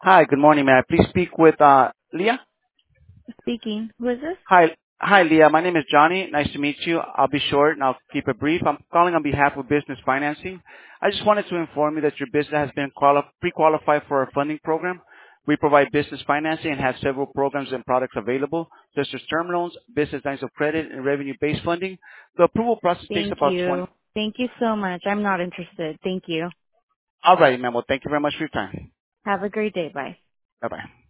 Hi, good morning. May I please speak with Leah? Speaking. Who is this? Hi, Leah. My name is Johnny. Nice to meet you. I'll be short and I'll keep it brief. I'm calling on behalf of Business Financing. I just wanted to inform you that your business has been pre-qualified for our funding program. We provide business financing and have several programs and products available, such as term loans, business lines of credit, and revenue-based funding. The approval process takes Thank about 20. you. Thank you so much. I'm not interested. Thank you. All right, ma'am. Well, thank you very much for your time. Have a great day. Bye. Bye-bye.